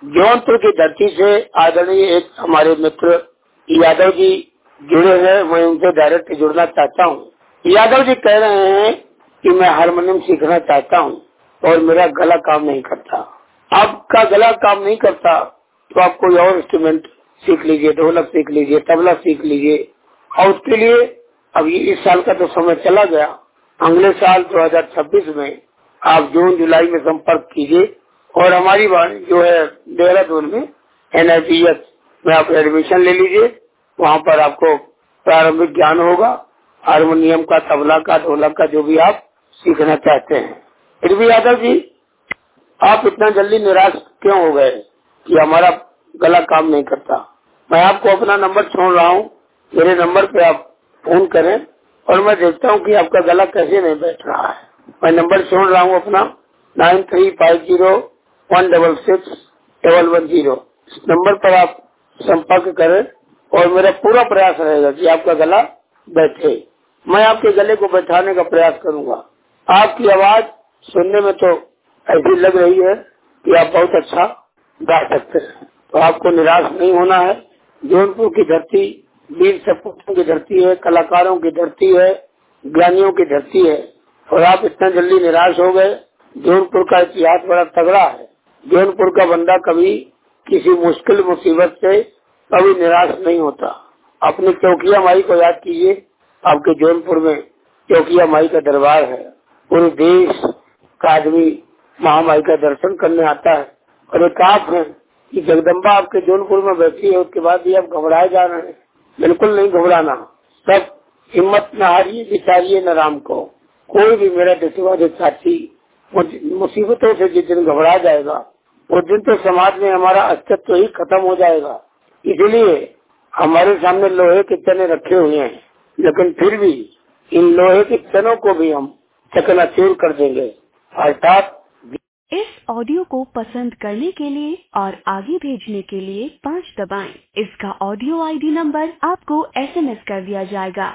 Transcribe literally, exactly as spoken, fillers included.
जौनपुर की धरती से आदरणीय एक हमारे मित्र यादव जी जुड़े हैं, मैं उनसे डायरेक्ट जुड़ना चाहता हूँ। यादव जी कह रहे हैं कि मैं हारमोनियम सीखना चाहता हूँ और मेरा गला काम नहीं करता। आपका गला काम नहीं करता तो आप कोई और इंस्ट्रूमेंट सीख लीजिए, ढोलक सीख लीजिए, तबला सीख लीजिए। और उसके लिए अब ये इस साल का तो समय चला गया, अगले साल दो हज़ार छब्बीस में आप जून जुलाई में संपर्क कीजिए और हमारी बात जो है देहरादून में एन आई पी एस में आप एडमिशन ले लीजिए। वहाँ पर आपको प्रारंभिक ज्ञान होगा हारमोनियम का, तबला का, ढोलक का, जो भी आप सीखना चाहते हैं। फिर भी यादव जी आप इतना जल्दी निराश क्यों हो गए कि हमारा गला काम नहीं करता? मैं आपको अपना नंबर छोड़ रहा हूँ, मेरे नंबर पे आप फोन करें और मैं देखता हूँ कि आपका गला कैसे नहीं बैठ रहा है। मैं नंबर छोड़ रहा हूँ अपना nine three five zero one double six double one zero. इस नंबर पर आप संपर्क करें और मेरा पूरा प्रयास रहेगा कि आपका गला बैठे। मैं आपके गले को बैठाने का प्रयास करूंगा। आपकी आवाज सुनने में तो ऐसी लग रही है कि आप बहुत अच्छा गा सकते हैं, तो आपको निराश नहीं होना है। जौनपुर की धरती वीर सपूतों की धरती है, कलाकारों की धरती है, ज्ञानियों की धरती है और आप इतना जल्दी निराश हो गए। जौनपुर का इतिहास बड़ा तगड़ा है। जौनपुर का बंदा कभी किसी मुश्किल मुसीबत से कभी निराश नहीं होता। अपनी चौकिया माई को याद कीजिए, आपके जौनपुर में चौकिया माई का दरबार है। पूरे देश का आदमी महामाई का दर्शन करने आता है और एक आप है कि जगदम्बा आपके जौनपुर में बैठी है, उसके बाद भी आप घबराए जा रहे हैं। बिल्कुल नहीं घबराना, सब हिम्मत न हारिए, बिचारिए न राम को। कोई भी मेरा देशवादी साथी मुसीबतों से जिस दिन घबरा जाएगा उस दिन तो समाज में हमारा अस्तित्व ही खत्म हो जाएगा। इसलिए हमारे सामने लोहे के चने रखे हुए हैं, लेकिन फिर भी इन लोहे के चनों को भी हम चकनाचूर कर देंगे। अर्थात इस ऑडियो को पसंद करने के लिए और आगे भेजने के लिए पाँच दबाएं। इसका ऑडियो आई डी नंबर आपको एस एम एस कर दिया जाएगा।